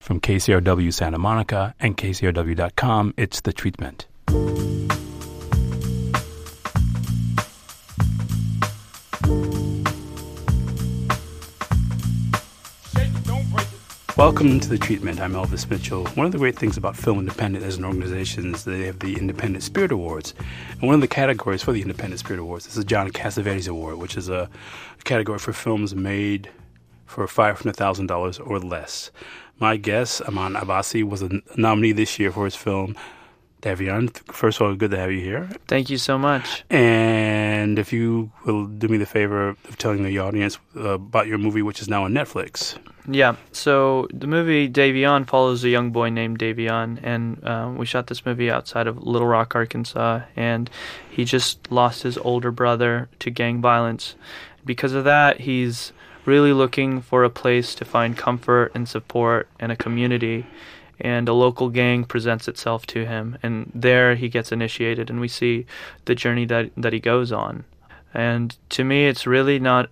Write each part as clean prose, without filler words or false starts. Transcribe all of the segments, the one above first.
From KCRW Santa Monica and KCRW.com, it's The Treatment. Welcome to The Treatment. I'm Elvis Mitchell. One of the great things about Film Independent as an organization is they have the Independent Spirit Awards. And one of the categories for the Independent Spirit Awards is the John Cassavetes Award, which is a category for films made for $500,000 or less. My guest, Aman Abbasi, was a nominee this year for his film Davion. First of all, good to have you here. Thank you so much. And if you will do me the favor of telling the audience about your movie, which is now on Netflix. Yeah, so the movie Davion follows a young boy named Davion, and we shot this movie outside of Little Rock, Arkansas, and he just lost his older brother to gang violence. Because of that, he's really looking for a place to find comfort and support and a community, and a local gang presents itself to him, and there he gets initiated, and we see the journey that he goes on. And to me, it's really not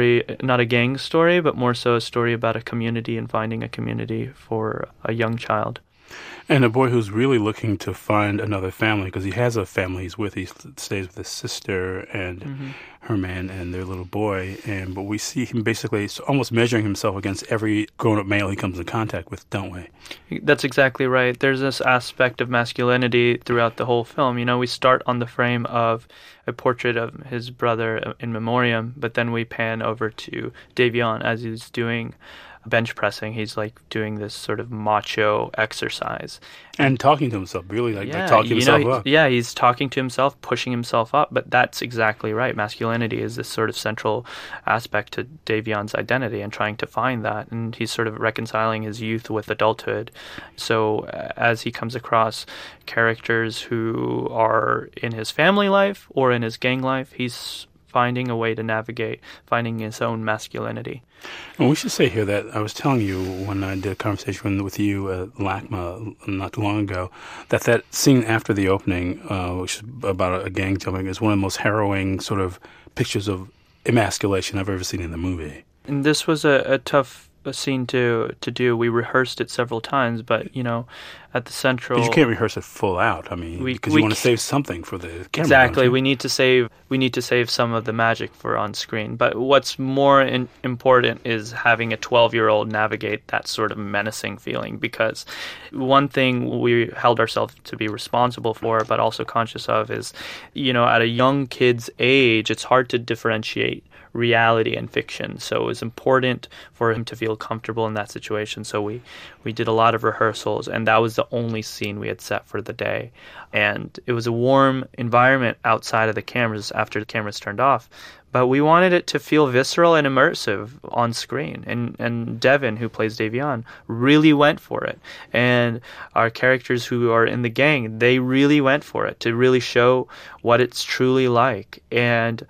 a gang story, but more so a story about a community and finding a community for a young child. And a boy who's really looking to find another family, because he has a family he's with. He stays with his sister and her man and their little boy. But we see him basically almost measuring himself against every grown-up male he comes in contact with, don't we? That's exactly right. There's this aspect of masculinity throughout the whole film. You know, we start on the frame of a portrait of his brother in memoriam, but then we pan over to Davion as he's doing bench pressing. He's like doing this sort of macho exercise. And talking to himself, really like talking himself up. Yeah, he's talking to himself, pushing himself up, but that's exactly right. Masculinity is this sort of central aspect to Davion's identity and trying to find that, and he's sort of reconciling his youth with adulthood. So as he comes across characters who are in his family life or in his gang life, he's finding a way to navigate, finding his own masculinity. And we should say here that I was telling you when I did a conversation with you at LACMA not too long ago, that scene after the opening, which is about a gang jumping, is one of the most harrowing sort of pictures of emasculation I've ever seen in the movie. And this was a tough scene to do. We rehearsed it several times, but, you know, at the Central... But you can't rehearse it full out, I mean, because you want to save something for the camera. Exactly. We need to save some of the magic for on screen. But what's more important is having a 12-year-old navigate that sort of menacing feeling, because one thing we held ourselves to be responsible for, but also conscious of, is, you know, at a young kid's age, it's hard to differentiate reality and fiction. So it was important for him to feel comfortable in that situation. So we did a lot of rehearsals, and that was the only scene we had set for the day. And it was a warm environment outside of the cameras after the cameras turned off. But we wanted it to feel visceral and immersive on screen. And Devin, who plays Davion, really went for it. And our characters who are in the gang, they really went for it to really show what it's truly like. And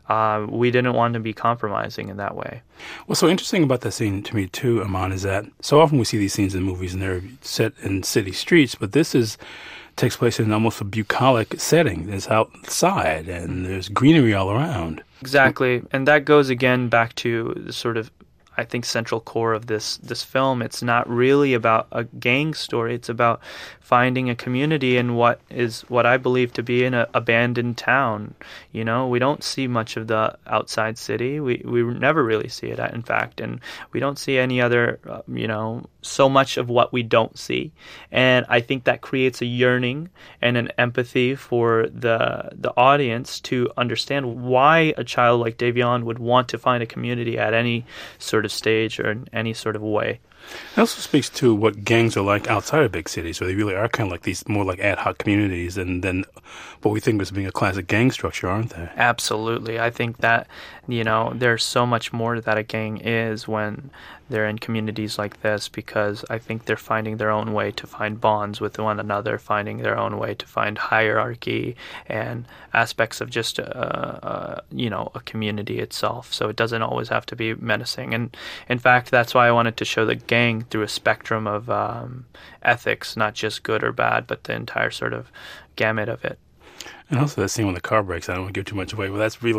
we didn't want to be compromising in that way. What's so interesting about that scene to me too, Aman, is that so often we see these scenes in movies and they're set in city streets, but this takes place in almost a bucolic setting. It's outside and there's greenery all around. Exactly. And that goes again back to the sort of, I think, central core of this film. It's not really about a gang story. It's about finding a community in what I believe to be an abandoned town. You know, we don't see much of the outside city. We never really see it, in fact, and we don't see any other, so much of what we don't see. And I think that creates a yearning and an empathy for the audience to understand why a child like Davion would want to find a community at any sort of stage or in any sort of way. It also speaks to what gangs are like outside of big cities, where they really are kind of like these more like ad hoc communities and then what we think of as being a classic gang structure, aren't they? Absolutely. I think that, there's so much more that a gang is when they're in communities like this, because I think they're finding their own way to find bonds with one another, finding their own way to find hierarchy and aspects of just, a community itself. So it doesn't always have to be menacing. And in fact, that's why I wanted to show the gang through a spectrum of ethics, not just good or bad, but the entire sort of gamut of it. And also that scene when the car breaks, I don't want to give too much away, but that's really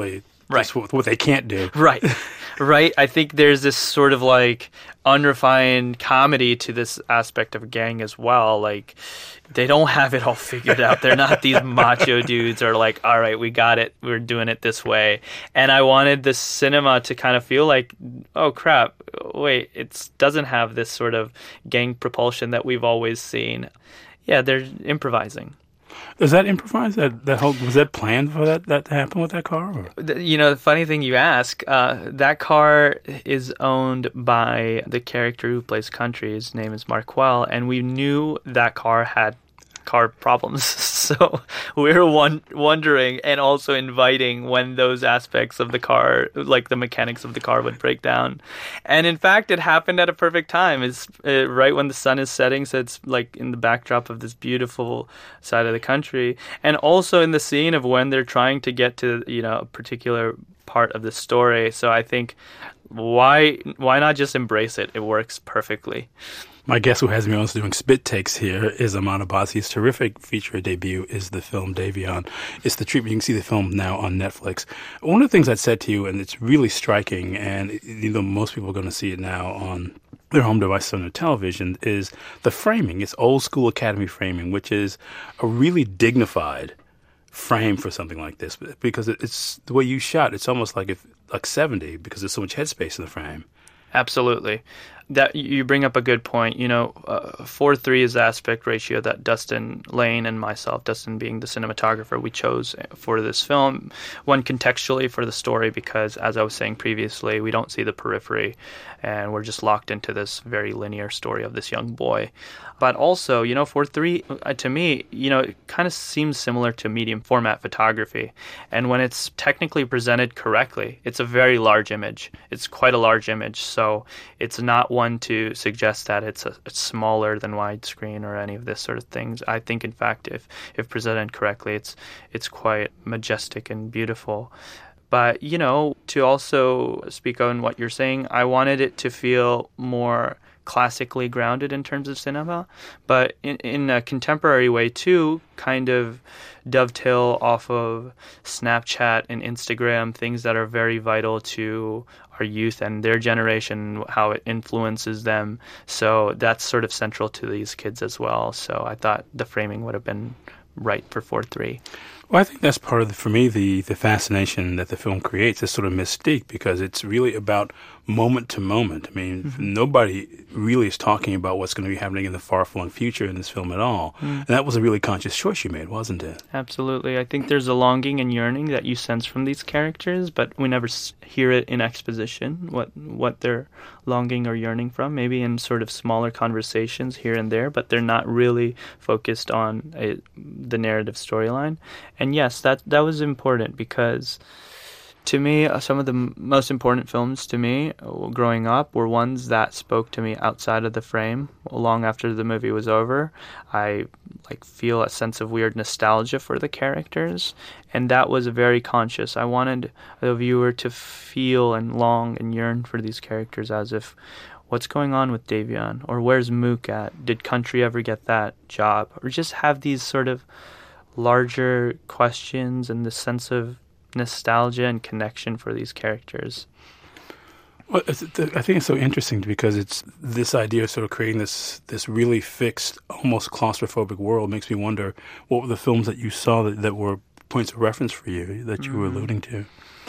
Right. Just what they can't do. Right. Right. I think there's this sort of like unrefined comedy to this aspect of gang as well. Like, they don't have it all figured out. They're not these macho dudes or like, all right, we got it. We're doing it this way. And I wanted the cinema to kind of feel like, oh crap, wait, it doesn't have this sort of gang propulsion that we've always seen. Yeah, they're improvising. Is that improvised? Was that planned for that to happen with that car? Or? The funny thing you ask, that car is owned by the character who plays Country. His name is Marquel, and we knew that car had car problems. So we were wondering and also inviting when those aspects of the car, like the mechanics of the car, would break down. And in fact, it happened at a perfect time. It's right when the sun is setting, so it's like in the backdrop of this beautiful side of the country. And also in the scene of when they're trying to get to, a particular part of the story. So I think why not just embrace it? It works perfectly. My guest who has me on doing spit takes here is Aman Abbasi's terrific feature debut is the film Davion. It's the treatment. You can see the film now on Netflix. One of the things I said to you, and it's really striking, and most people are going to see it now on their home device on their television, is the framing. It's old school Academy framing, which is a really dignified frame for something like this, because it's the way you shot. It's almost like 70 because there's so much headspace in the frame. Absolutely. That you bring up a good point. 4:3 is the aspect ratio that Dustin Lane and myself, Dustin being the cinematographer, we chose for this film. One, contextually for the story, because as I was saying previously, we don't see the periphery and we're just locked into this very linear story of this young boy. But also, 4:3, to me, it kind of seems similar to medium format photography. And when it's technically presented correctly, it's a very large image. It's quite a large image. So it's not one to suggest that it's smaller than widescreen or any of this sort of things. I think, in fact, if presented correctly, it's quite majestic and beautiful. But, to also speak on what you're saying, I wanted it to feel more classically grounded in terms of cinema, but in a contemporary way too, kind of dovetail off of Snapchat and Instagram, things that are very vital to our youth and their generation, how it influences them. So that's sort of central to these kids as well. So I thought the framing would have been right for 4:3. Well, I think that's part of, for me, the fascination that the film creates, this sort of mystique, because it's really about moment to moment. I mean, nobody really is talking about what's going to be happening in the far-flung future in this film at all. And that was a really conscious choice you made, wasn't it? Absolutely. I think there's a longing and yearning that you sense from these characters, but we never hear it in exposition, what they're longing or yearning from, maybe in sort of smaller conversations here and there, but they're not really focused on the narrative storyline. And yes, that was important because to me, some of the most important films to me growing up were ones that spoke to me outside of the frame. Long after the movie was over, I feel a sense of weird nostalgia for the characters, and that was very conscious. I wanted the viewer to feel and long and yearn for these characters, as if, what's going on with Davion? Or where's Mook at? Did Country ever get that job? Or just have these sort of larger questions and the sense of nostalgia and connection for these characters. Well, I think it's so interesting because it's this idea of sort of creating this really fixed, almost claustrophobic world makes me wonder what were the films that you saw that were points of reference for you that you were alluding to.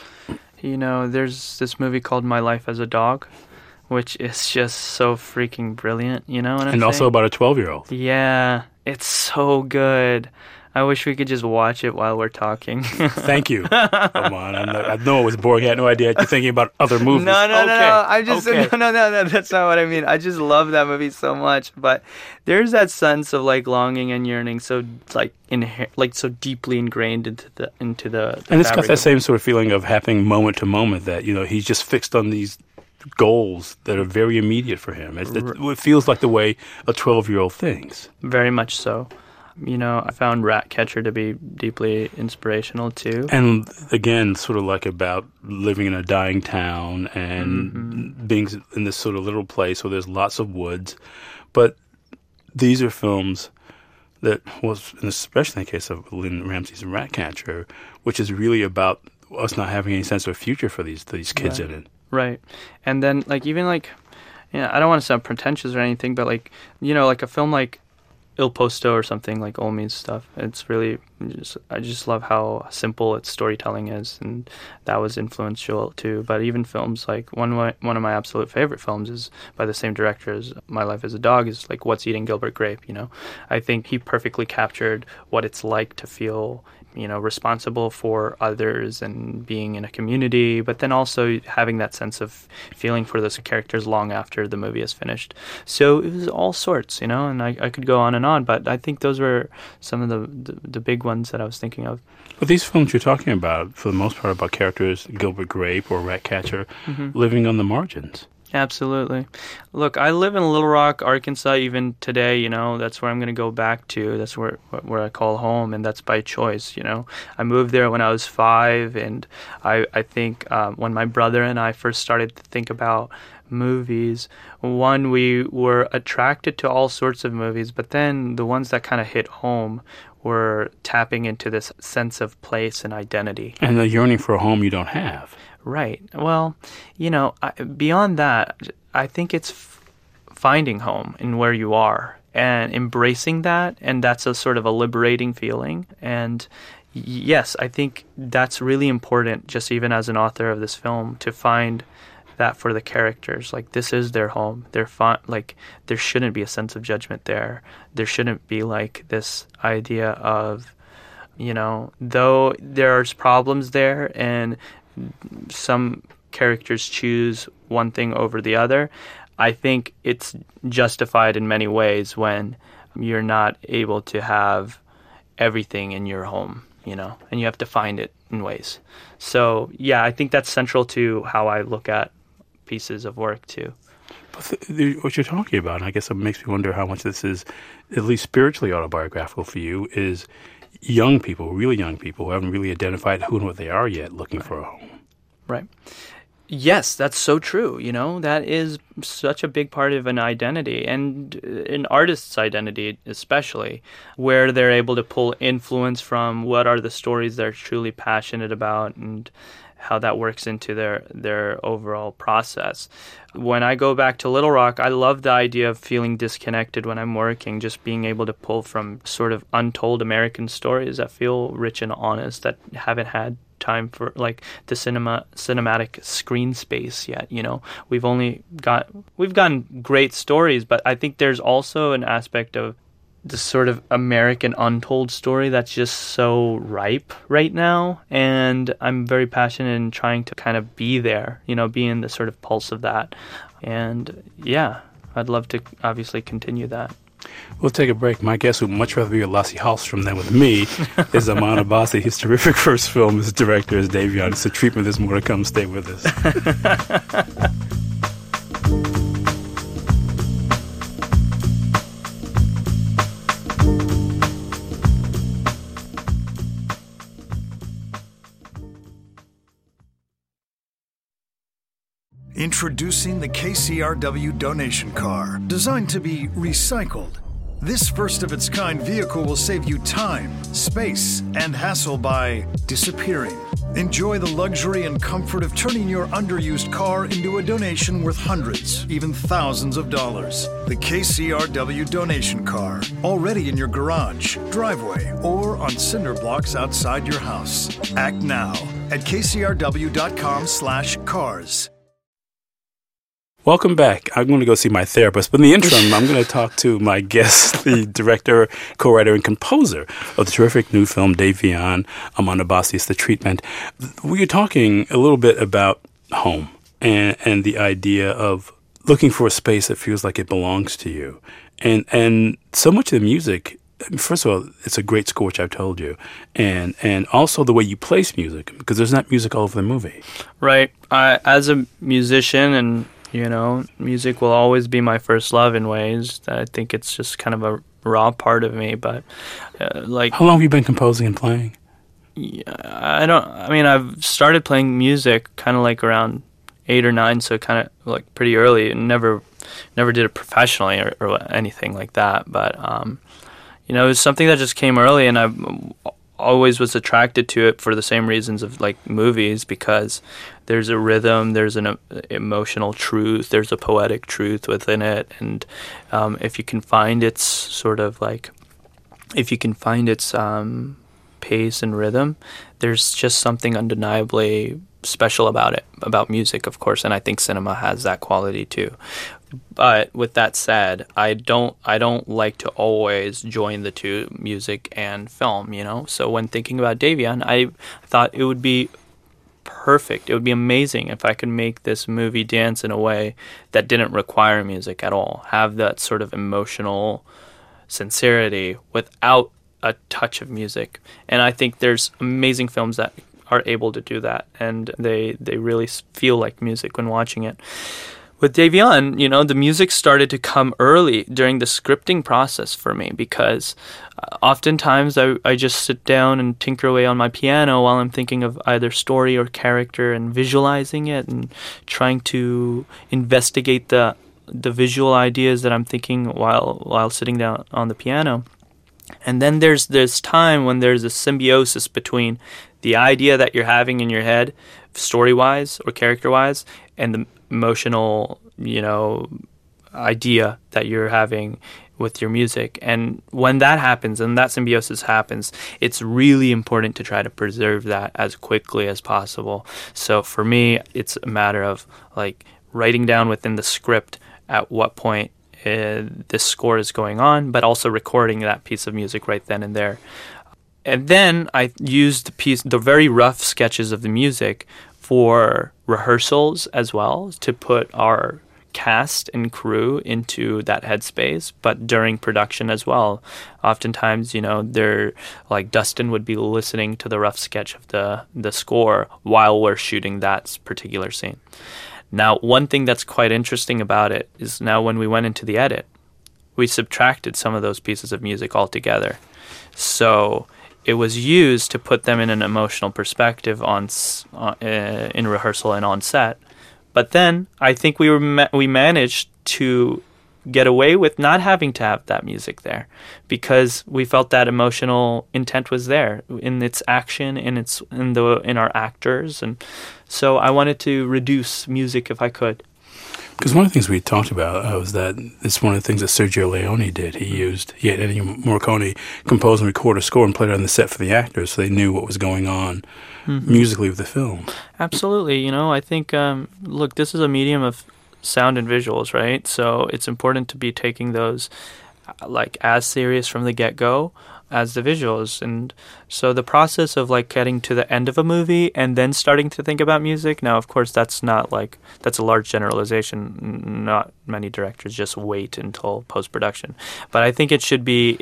There's this movie called My Life as a Dog, which is just so freaking brilliant, you know what I'm saying? And also about a 12-year-old. Yeah, it's so good. I wish we could just watch it while we're talking. Thank you. Come on. I know it was boring. I had no idea you're thinking about other movies. No. I'm just no. That's not what I mean. I just love that movie so much. But there's that sense of longing and yearning, so so deeply ingrained into the. And it's got that same sort of feeling of happening moment to moment. That he's just fixed on these goals that are very immediate for him. It feels like the way a 12-year-old thinks. Very much so. I found Ratcatcher to be deeply inspirational too. And again, sort of like about living in a dying town and being in this sort of little place where there's lots of woods. But these are films that was, and especially in the case of Lynn Ramsey's Ratcatcher, which is really about us not having any sense of a future for these kids in it. Right. And then even I don't want to sound pretentious or anything, but like a film like Il Posto or something like Olmi's stuff. It's really I just love how simple its storytelling is, and that was influential too. But even films like one of my absolute favorite films is by the same director as My Life as a Dog is like What's Eating Gilbert Grape. I think he perfectly captured what it's like to feel responsible for others and being in a community, but then also having that sense of feeling for those characters long after the movie is finished. So it was all sorts, and I could go on, but I think those were some of the big ones that I was thinking of. But these films you're talking about, for the most part, about characters, Gilbert Grape or Ratcatcher, living on the margins. Absolutely. Look, I live in Little Rock, Arkansas, even today, that's where I'm going to go back to. That's where I call home, and that's by choice, I moved there when I was 5, and I think when my brother and I first started to think about movies, one, we were attracted to all sorts of movies, but then the ones that kind of hit home were tapping into this sense of place and identity. And the yearning for a home you don't have. Right. Well, beyond that, I think it's finding home in where you are and embracing that, and that's a sort of a liberating feeling. And yes, I think that's really important, just even as an author of this film, to find that for the characters. Like, this is their home. They're like, there shouldn't be a sense of judgment there. There shouldn't be like this idea of, though there's problems there and some characters choose one thing over the other, I think it's justified in many ways when you're not able to have everything in your home, and you have to find it in ways. So, yeah, I think that's central to how I look at pieces of work, too. But what you're talking about, and I guess it makes me wonder how much this is, at least spiritually autobiographical for you, is young people, really young people who haven't really identified who and what they are yet, looking for a home. Right. Yes, that's so true. That is such a big part of an identity, and an artist's identity especially, where they're able to pull influence from what are the stories they're truly passionate about and how that works into their overall process. When I go back to Little Rock, I love the idea of feeling disconnected when I'm working, just being able to pull from sort of untold American stories that feel rich and honest, that haven't had time for like the cinematic screen space yet. We've gotten great stories, but I think there's also an aspect of this sort of American untold story that's just so ripe right now, and I'm very passionate in trying to kind of be there, be in the sort of pulse of that. And yeah, I'd love to obviously continue that. We'll take a break. My guest would much rather be with Lasse Hallström than with me is Aman Abbasi. His terrific first film, his director is Davion. It's a treatment. There's more to come. Stay with us. Introducing the KCRW donation car, designed to be recycled. This first-of-its-kind vehicle will save you time, space, and hassle by disappearing. Enjoy the luxury and comfort of turning your underused car into a donation worth hundreds, even thousands of dollars. The KCRW donation car, already in your garage, driveway, or on cinder blocks outside your house. Act now at kcrw.com/cars. Welcome back. I'm going to go see my therapist, but in the interim, I'm going to talk to my guest, the director, co-writer, and composer of the terrific new film, Davion, Aman Abbasi's The Treatment. We were talking a little bit about home and the idea of looking for a space that feels like it belongs to you. And so much of the music, first of all, it's a great score, which I've told you, and also the way you place music, because there's not music all over the movie. Right. As a musician, and music will always be my first love in ways. I think it's just kind of a raw part of me. But how long have you been composing and playing? I've started playing music kind of like around 8 or 9, so kind of like pretty early, and never did it professionally or anything like that. But it was something that just came early, and I've always was attracted to it for the same reasons of like movies, because there's a rhythm, there's an emotional truth, there's a poetic truth within it, and if you can find its sort of like, if you can find its pace and rhythm, there's just something undeniably special about it, about music, of course, and I think cinema has that quality too. But with that said, I don't like to always join the two, music and film, you know? So when thinking about Davian, I thought it would be perfect. It would be amazing if I could make this movie dance in a way that didn't require music at all. Have that sort of emotional sincerity without a touch of music. And I think there's amazing films that are able to do that, and they really feel like music when watching it. With Davian, you know, the music started to come early during the scripting process for me, because oftentimes I just sit down and tinker away on my piano while I'm thinking of either story or character and visualizing it and trying to investigate the visual ideas that I'm thinking while sitting down on the piano. And then there's this time when there's a symbiosis between the idea that you're having in your head, story-wise or character-wise, and the emotional, you know, idea that you're having with your music. And when that happens and that symbiosis happens, it's really important to try to preserve that as quickly as possible. So for me, it's a matter of like writing down within the script at what point this score is going on, but also recording that piece of music right then and there. And then I used the very rough sketches of the music for rehearsals as well, to put our cast and crew into that headspace, but during production as well. Oftentimes, you know, they're like Dustin would be listening to the rough sketch of the score while we're shooting that particular scene. Now, one thing that's quite interesting about it is now when we went into the edit, we subtracted some of those pieces of music altogether. So it was used to put them in an emotional perspective in rehearsal and on set. But then I think we managed to get away with not having to have that music there, because we felt that emotional intent was there in its action, in our actors, and so I wanted to reduce music if I could. Because one of the things we talked about was that it's one of the things that Sergio Leone did. He had Ennio Morricone compose and record a score and put it on the set for the actors, so they knew what was going on musically with the film. Absolutely. You know, I think, look, this is a medium of sound and visuals, right? So it's important to be taking those like as serious from the get-go as the visuals. And so the process of like getting to the end of a movie and then starting to think about music, now of course that's a large generalization. Not many directors just wait until post-production, but I think it should be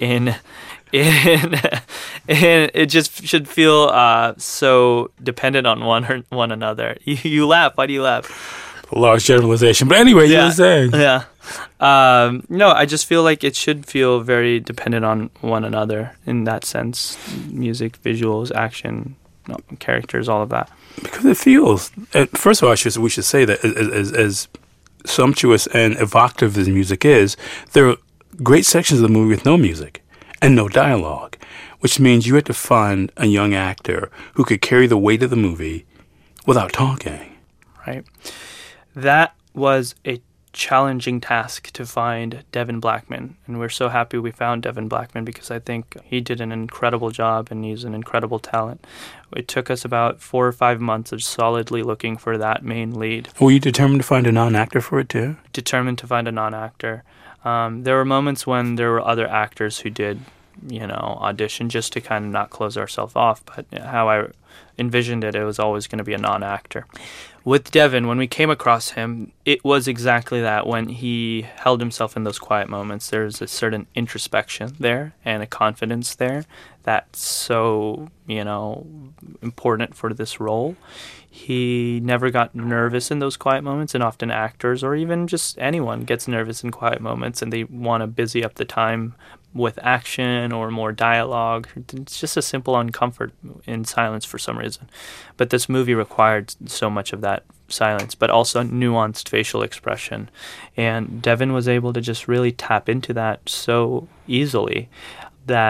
it just should feel so dependent on one another. You laugh. Why do you laugh? A large generalization, but anyway, you were saying. Yeah. No, I just feel like it should feel very dependent on one another in that sense. Music, visuals, action, characters, all of that. Because it feels, first of all, we should say that as sumptuous and evocative as music is, there are great sections of the movie with no music and no dialogue, which means you had to find a young actor who could carry the weight of the movie without talking. Right. That was a challenging task to find Devin Blackman, and we're so happy we found Devin Blackman, because I think he did an incredible job and he's an incredible talent. It took us about 4 or 5 months of solidly looking for that main lead. Were you determined to find a non-actor for it too? Determined to find a non-actor. There were moments when there were other actors who did, audition just to kind of not close ourselves off, but how I envisioned it was always going to be a non-actor. With Devin, when we came across him, it was exactly that. When he held himself in those quiet moments, there's a certain introspection there and a confidence there that's so, important for this role. He never got nervous in those quiet moments, and often actors or even just anyone gets nervous in quiet moments and they want to busy up the time with action or more dialogue. It's just a simple uncomfort in silence for some reason. But this movie required so much of that silence, but also nuanced facial expression. And Devin was able to just really tap into that so easily that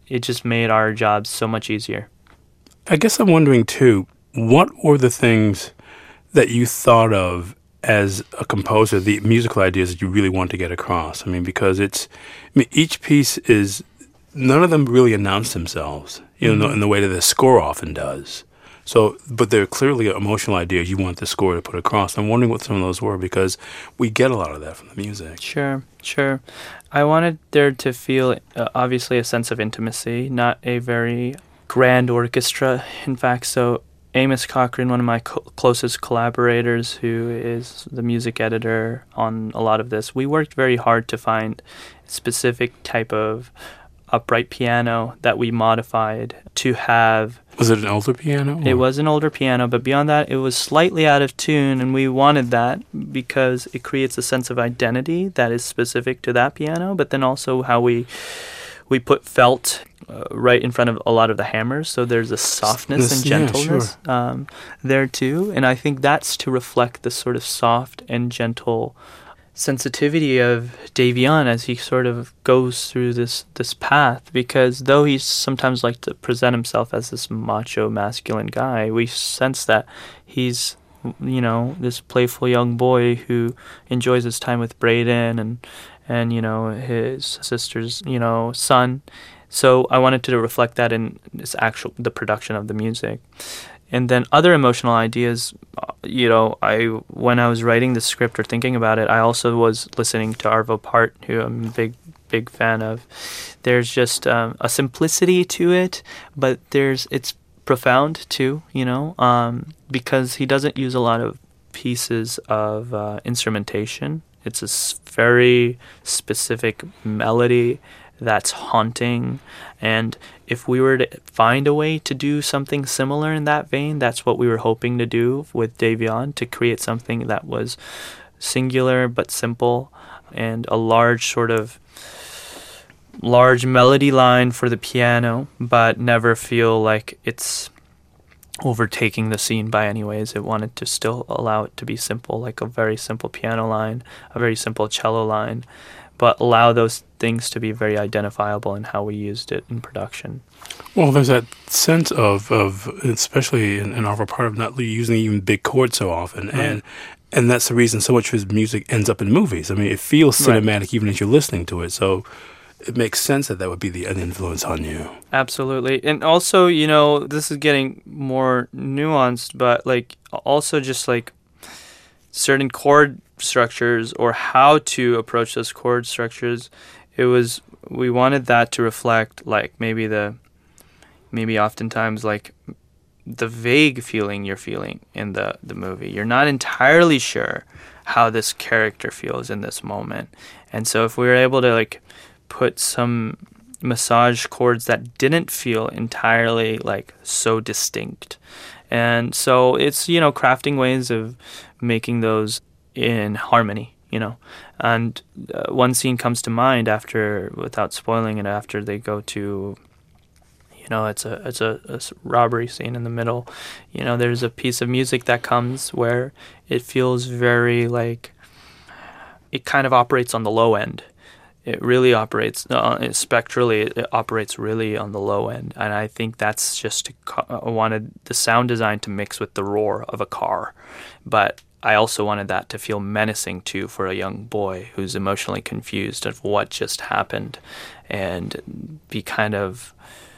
it just made our jobs so much easier. I guess I'm wondering, too, what were the things that you thought of as a composer, the musical ideas that you really want to get across? I mean, because each piece is, none of them really announce themselves, in the way that the score often does. So, but they're clearly emotional ideas you want the score to put across. I'm wondering what some of those were, because we get a lot of that from the music. Sure. I wanted there to feel, obviously, a sense of intimacy, not a very grand orchestra, in fact. So Amos Cochran, one of my closest collaborators, who is the music editor on a lot of this, we worked very hard to find a specific type of upright piano that we modified to have. Was it an older piano? It was an older piano, but beyond that, it was slightly out of tune, and we wanted that because it creates a sense of identity that is specific to that piano, but then also how we put felt right in front of a lot of the hammers, so there's a softness and gentleness there too, and I think that's to reflect the sort of soft and gentle sensitivity of Davion as he sort of goes through this path, because though he's sometimes like to present himself as this macho masculine guy, we sense that he's, this playful young boy who enjoys his time with Braden and his sister's son. So I wanted to reflect that in the production of the music. And then other emotional ideas, when I was writing the script or thinking about it, I also was listening to Arvo Pärt, who I'm a big fan of. There's just a simplicity to it, but it's profound too, because he doesn't use a lot of pieces of instrumentation. It's a very specific melody that's haunting, and if we were to find a way to do something similar in that vein, that's what we were hoping to do with Davion, to create something that was singular but simple, and a large melody line for the piano, but never feel like it's overtaking the scene by any ways. It wanted to still allow it to be simple, like a very simple piano line, a very simple cello line, but allow those things to be very identifiable in how we used it in production. Well, there's that sense of especially in Arvo Pärt, of not using even big chords so often, and that's the reason so much of his music ends up in movies. I mean, it feels cinematic even as you're listening to it, so it makes sense that would be an influence on you. Absolutely. And also, this is getting more nuanced, but also just certain chord structures or how to approach those chord structures, we wanted that to reflect maybe oftentimes the vague feeling you're feeling in the movie. You're not entirely sure how this character feels in this moment. And so if we were able to put some massage chords that didn't feel entirely so distinct. And so it's, crafting ways of making those in harmony, And one scene comes to mind without spoiling it, after they go to, it's a robbery scene in the middle. There's a piece of music that comes where it feels very it kind of operates on the low end. It really operates spectrally. It operates really on the low end, and I think that's just I wanted the sound design to mix with the roar of a car, but I also wanted that to feel menacing too for a young boy who's emotionally confused of what just happened, and be kind of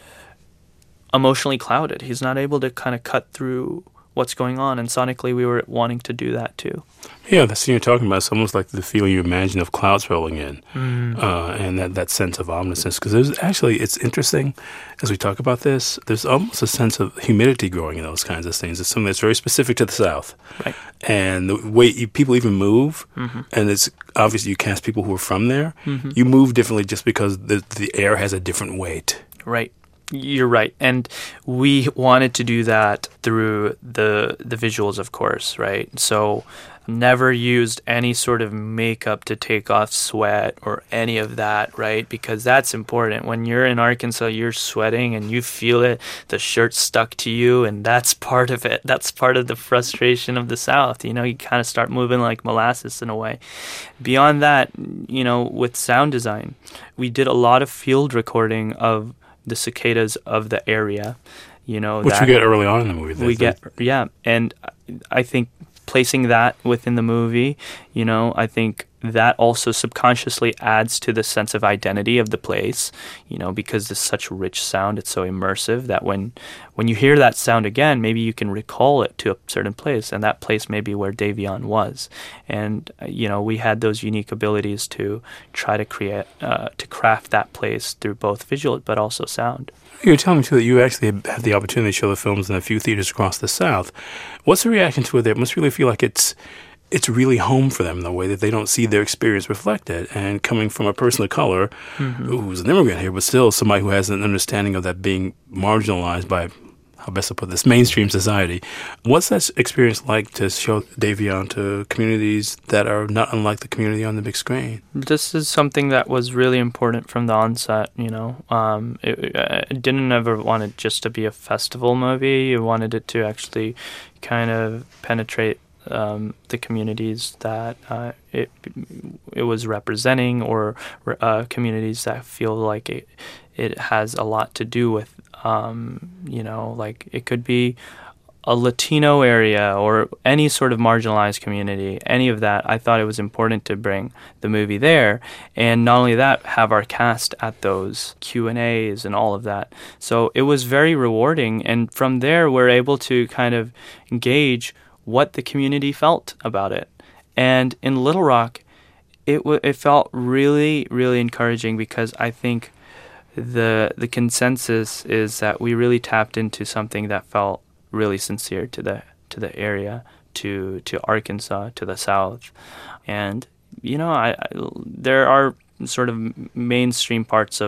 emotionally clouded. He's not able to kind of cut through what's going on, and sonically we were wanting to do that too. Yeah, the scene you're talking about is almost like the feeling you imagine of clouds rolling in, and that sense of ominousness. Because it's interesting, as we talk about this, there's almost a sense of humidity growing in those kinds of things. It's something that's very specific to the South. Right. And the way people even move, and it's obviously you cast people who are from there, you move differently just because the air has a different weight. Right. You're right. And we wanted to do that through the visuals, of course, right? So never used any sort of makeup to take off sweat or any of that, right? Because that's important. When you're in Arkansas, you're sweating and you feel it. The shirt's stuck to you, and that's part of it. That's part of the frustration of the South. You kind of start moving like molasses in a way. Beyond that, with sound design, we did a lot of field recording of the cicadas of the area, which we get early on in the movie. And I think placing that within the movie, I think that also subconsciously adds to the sense of identity of the place, because it's such rich sound, it's so immersive that when you hear that sound again, maybe you can recall it to a certain place, and that place may be where Davion was. And, we had those unique abilities to try to create, to craft that place through both visual but also sound. You're telling me, too, that you actually had the opportunity to show the films in a few theaters across the South. What's the reaction to it there? It must really feel like it's really home for them, the way that they don't see their experience reflected. And coming from a person of color who's an immigrant here, but still somebody who has an understanding of that being marginalized by, how best to put this, mainstream society. What's that experience like to show Davion to communities that are not unlike the community on the big screen? This is something that was really important from the onset, It didn't ever want it just to be a festival movie. It wanted it to actually kind of penetrate the communities that it was representing, or communities that feel like it has a lot to do with, like it could be a Latino area or any sort of marginalized community, any of that. I thought it was important to bring the movie there, and not only that, have our cast at those Q&As and all of that. So it was very rewarding, and from there we're able to kind of gauge what the community felt about it. And in Little Rock, it felt really, really encouraging, because I think the consensus is that we really tapped into something that felt really sincere to the area, to Arkansas, to the South. And there are sort of mainstream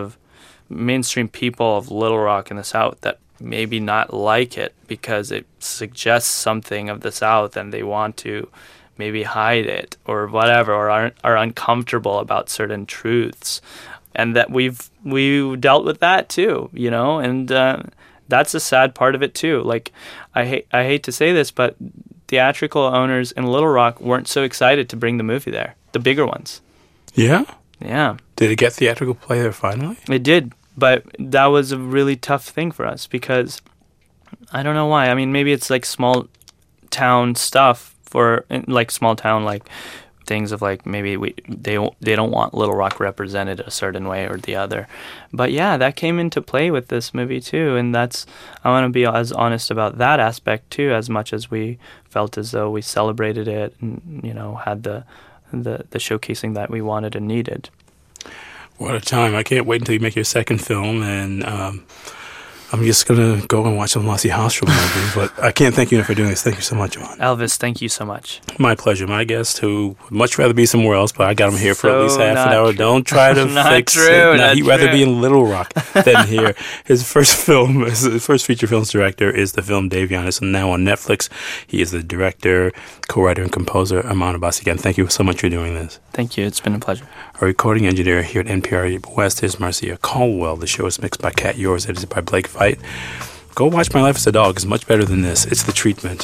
people of Little Rock in the South that maybe not like it because it suggests something of the South, and they want to maybe hide it or whatever, or are uncomfortable about certain truths. And that we've dealt with that too, and that's a sad part of it too. Like, I hate to say this, but theatrical owners in Little Rock weren't so excited to bring the movie there, the bigger ones. Yeah? Yeah. Did it get theatrical play there finally? It did, but that was a really tough thing for us, because I don't know why. I mean, maybe it's like small town stuff, for like small town, like things of like maybe they don't want Little Rock represented a certain way or the other. But yeah, that came into play with this movie too, and I want to be as honest about that aspect too, as much as we felt as though we celebrated it and had the showcasing that we wanted and needed. What a time. I can't wait until you make your second film, and I'm just going to go and watch some Lossy Hostrom movies, but I can't thank you enough for doing this. Thank you so much, John. Elvis, thank you so much. My pleasure. My guest, who would much rather be somewhere else, but I got him here for at least half an hour. True. Don't try to fix it. He'd rather be in Little Rock than here. His first feature films director is the film Davion. It's now on Netflix. He is the director, co-writer, and composer. Aman Abbas, again, thank you so much for doing this. Thank you. It's been a pleasure. Our recording engineer here at NPR West is Marcia Caldwell. The show is mixed by Kat Yours, edited by Blake Veit. Go watch My Life as a Dog. It's much better than this. It's The Treatment.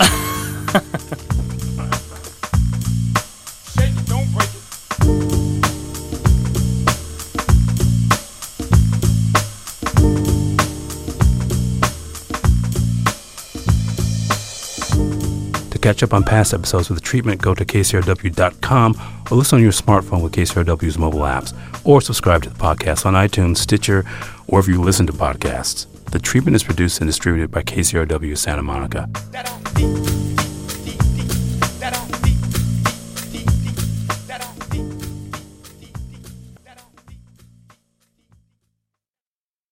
Shake it, don't break it. To catch up on past episodes of The Treatment, go to KCRW.com or listen on your smartphone with KCRW's mobile apps, or subscribe to the podcast on iTunes, Stitcher, or wherever you listen to podcasts. The Treatment is produced and distributed by KCRW Santa Monica.